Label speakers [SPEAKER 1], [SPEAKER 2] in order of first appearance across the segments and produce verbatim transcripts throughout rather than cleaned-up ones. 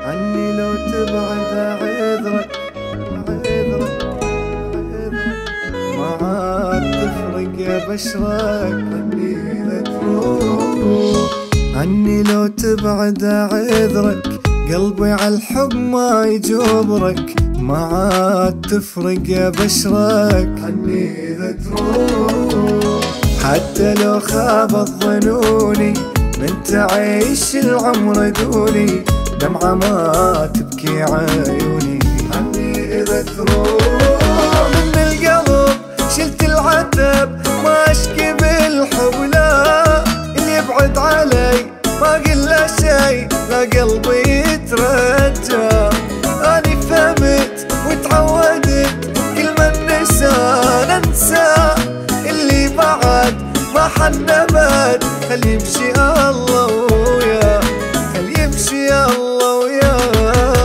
[SPEAKER 1] عني لو تبعد عذرك عذرك عذرك ما عاد تفرق يا بشرك عني إذا تروح. عني لو تبعد عذرك قلبي عالحب ما يجبرك ما عاد تفرق يا بشرك عني إذا تروح. حتى لو خابت ظنوني من تعيش العمر دوني دمعة ما تبكي عيوني عني إذا تروح. من القلب شلت العتب ما أشكي بالحب لا اللي يبعد علي ما قل له شي لا قلبي يترجى. أني فهمت وتعودت كل ما النسان أنسى اللي بعد ما حن أبد خلي يمشي الله وياه خلي يمشي الله وياه.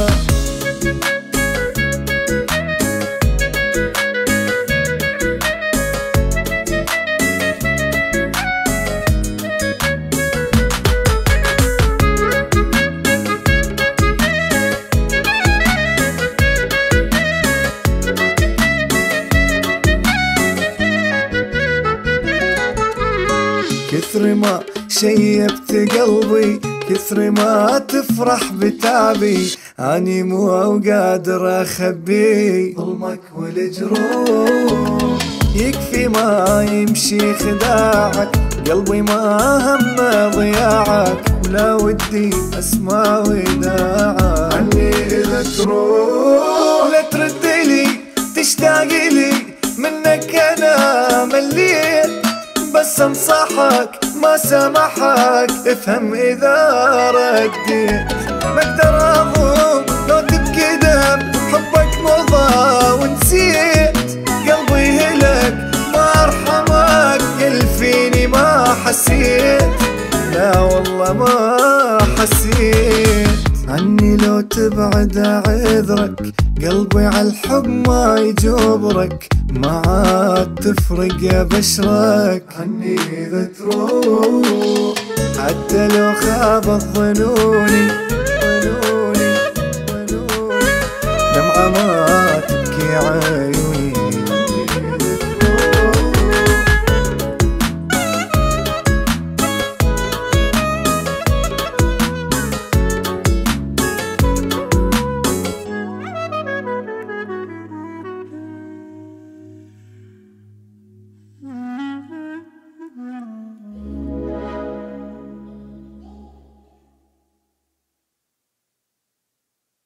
[SPEAKER 1] كثر ما شيبت قلبي كثر ما تفرح بتعبي أني مو قادر أخبي ظلمك والجروح. يكفي ما يمشي خداعك قلبي ما هم ضياعك ولا ودي أسمع وداعك عني إذا تروح. لا تردلي تشتاقلي منك أنا مليت بس انصحك ما سامحك افهم اذا رديت. ما اقدر اضم لو تبكي دم حبك مضى ونسيت قلبي هلك ما ارحمك يلفيني ما حسيت لا والله ما حسيت. عني لو تبعد عذرك قلبي عالحب ما يجبرك ما عاد تفرق يا بشرك عني إذا تروح. حتى لو خابت ظنوني